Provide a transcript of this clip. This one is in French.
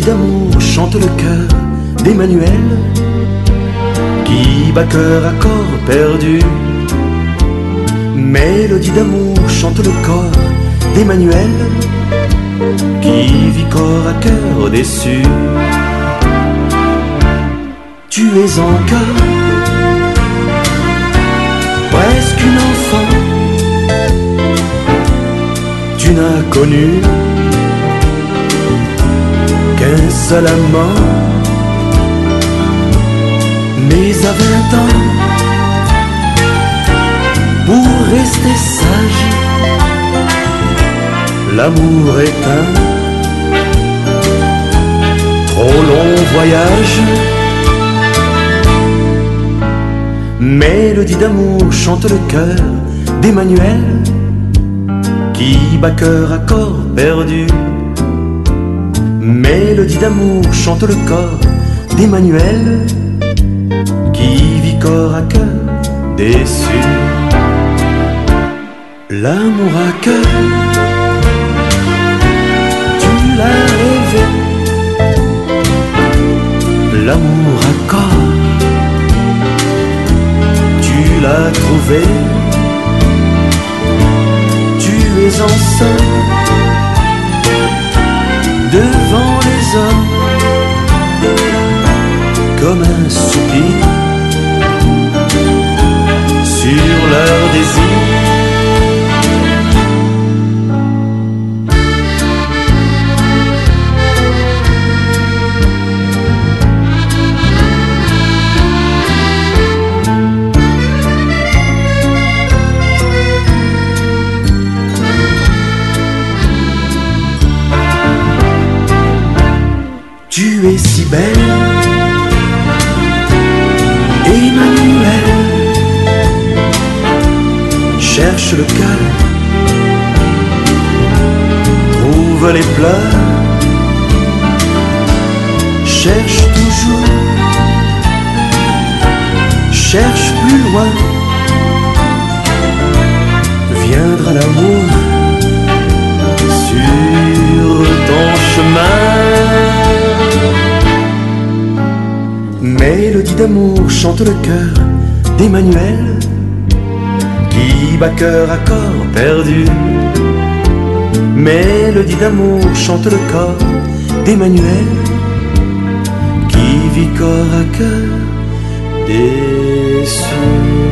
d'amour chante le cœur d'Emmanuel, qui bat cœur à corps perdu. Mélodie d'amour chante le corps d'Emmanuel, qui vit corps à cœur déçu. Tu es encore presque une enfant, tu n'as connu qu'un seul amant. Mais à 20 ans, pour rester sage, l'amour est un trop long voyage. Mélodie d'amour chante le cœur d'Emmanuel, qui bat cœur à corps perdu. Mélodie d'amour chante le corps d'Emmanuel, qui vit corps à cœur déçu. L'amour à cœur, tu l'as rêvé. L'amour à corps, tu l'as trouvé. Tu es enceinte devant les hommes, comme un soupir sur leur désir. Tu es si belle, Emmanuel. Cherche le calme, trouve les pleurs. Cherche toujours, cherche plus loin. Viendra l'amour sur ton chemin. Mélodie d'amour chante le cœur d'Emmanuel, qui bat cœur à corps perdu. Mélodie d'amour chante le corps d'Emmanuel, qui vit corps à cœur déçu.